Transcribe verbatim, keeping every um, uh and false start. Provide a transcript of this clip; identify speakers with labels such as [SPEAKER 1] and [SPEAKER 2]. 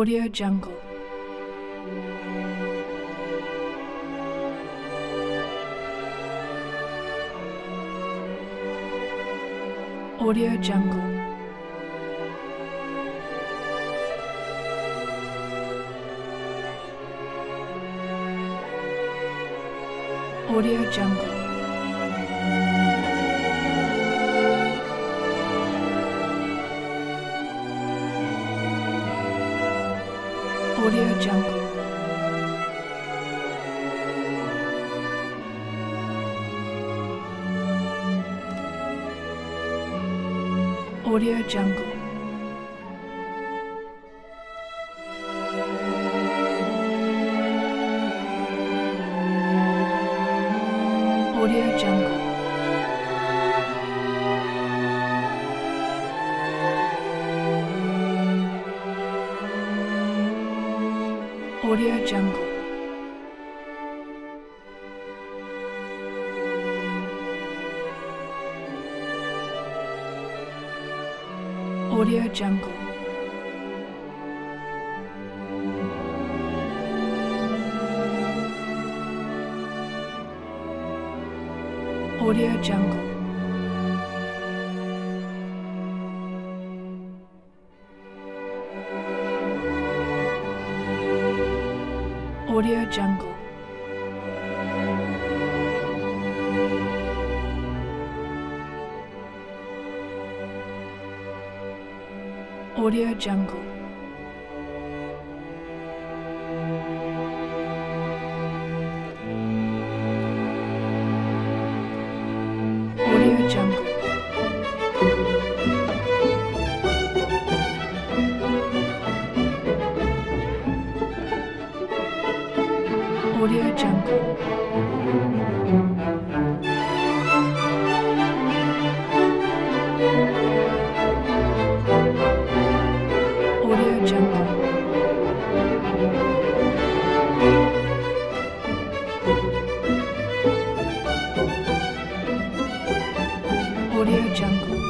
[SPEAKER 1] Audio Jungle. Audio Jungle. Audio Jungle. Audio Jungle. Audio Jungle. Audio Jungle. Audio Jungle. Audio Jungle. Audio Jungle. Audio Jungle. Audio Jungle. Audio Jungle. Audio Jungle. Audio Jungle. Audio Jungle.